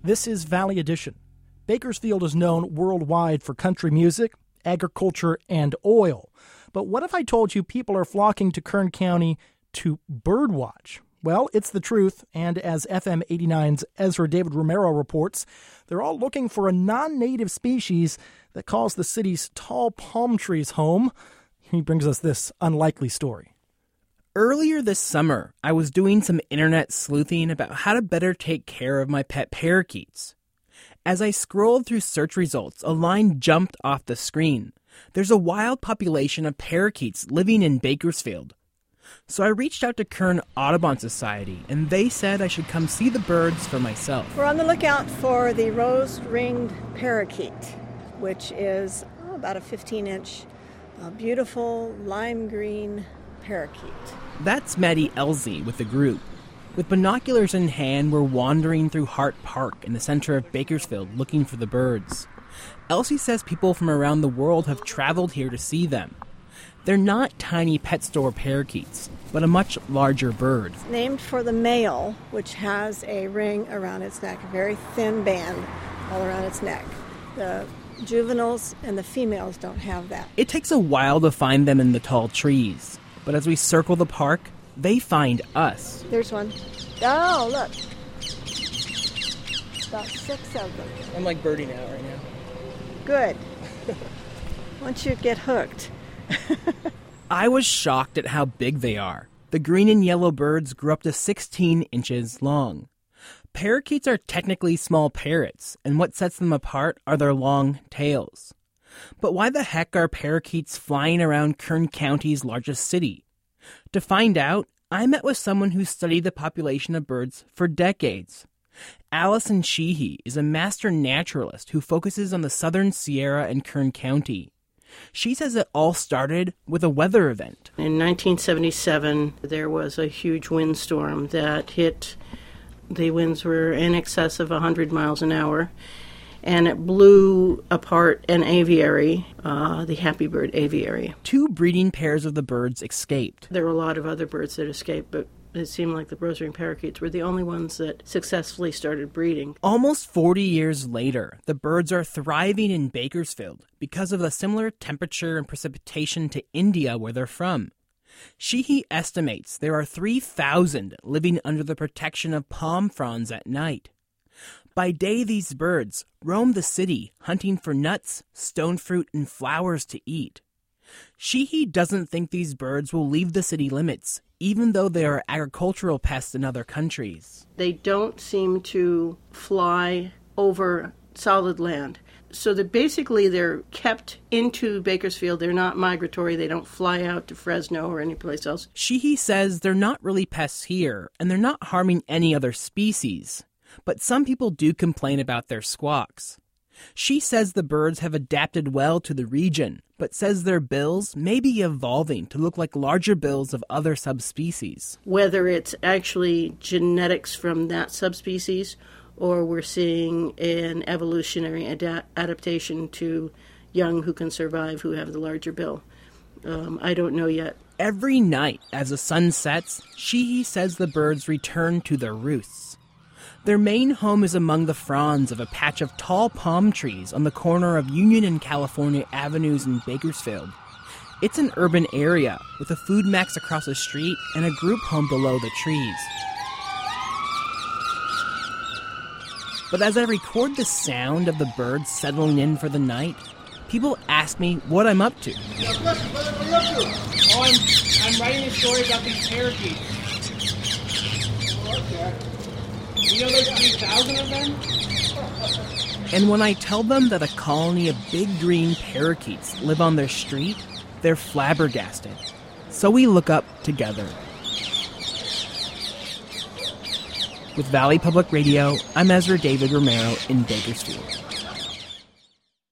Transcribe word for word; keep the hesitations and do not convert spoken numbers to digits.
This is Valley Edition. Bakersfield is known worldwide for country music, agriculture, and oil. But what if I told you people are flocking to Kern County to birdwatch? Well, it's the truth, and as F M eighty-nine's Ezra David Romero reports, they're all looking for a non-native species that calls the city's tall palm trees home. He brings us this unlikely story. Earlier this summer, I was doing some internet sleuthing about how to better take care of my pet parakeets. As I scrolled through search results, a line jumped off the screen. There's a wild population of parakeets living in Bakersfield. So I reached out to Kern Audubon Society, and they said I should come see the birds for myself. We're on the lookout for the rose-ringed parakeet, which is oh, about a fifteen-inch uh, beautiful lime green parakeet. That's Maddie Elsie with the group. With binoculars in hand, we're wandering through Hart Park in the center of Bakersfield looking for the birds. Elsie says people from around the world have traveled here to see them. They're not tiny pet store parakeets, but a much larger bird. It's named for the male, which has a ring around its neck, a very thin band all around its neck. The juveniles and the females don't have that. It takes a while to find them in the tall trees, but as we circle the park, they find us. There's one. Oh, look. About six of them. I'm like birding out right now. Good. Once you get hooked. I was shocked at how big they are. The green and yellow birds grew up to sixteen inches long. Parakeets are technically small parrots, and what sets them apart are their long tails. But why the heck are parakeets flying around Kern County's largest city? To find out, I met with someone who studied the population of birds for decades. Allison Sheehy is a master naturalist who focuses on the southern Sierra and Kern County. She says it all started with a weather event. In nineteen seventy-seven, there was a huge windstorm that hit. The winds were in excess of one hundred miles an hour, and it blew apart an aviary, uh, the Happy Bird aviary. Two breeding pairs of the birds escaped. There were a lot of other birds that escaped, but it seemed like the rose-ringed parakeets were the only ones that successfully started breeding. Almost forty years later, the birds are thriving in Bakersfield because of the similar temperature and precipitation to India where they're from. Sheehy estimates there are three thousand living under the protection of palm fronds at night. By day, these birds roam the city hunting for nuts, stone fruit, and flowers to eat. Sheehy doesn't think these birds will leave the city limits, even though they are agricultural pests in other countries. They don't seem to fly over solid land. So that basically they're kept into Bakersfield. They're not migratory. They don't fly out to Fresno or anyplace else. Sheehy says they're not really pests here, and they're not harming any other species. But some people do complain about their squawks. She says the birds have adapted well to the region, but says their bills may be evolving to look like larger bills of other subspecies. Whether it's actually genetics from that subspecies, or we're seeing an evolutionary ada- adaptation to young who can survive who have the larger bill. Um, I don't know yet. Every night, as the sun sets, Sheehy says the birds return to their roosts. Their main home is among the fronds of a patch of tall palm trees on the corner of Union and California Avenues in Bakersfield. It's an urban area with a Food Max across the street and a group home below the trees. But as I record the sound of the birds settling in for the night, people ask me what I'm up to. Yes, what are you up to? Oh, I'm, I'm writing a story about these parakeets. Oh, okay. You know there's three thousand of them? And when I tell them that a colony of big green parakeets live on their street, they're flabbergasted. So we look up together. With Valley Public Radio, I'm Ezra David Romero in Bakersfield.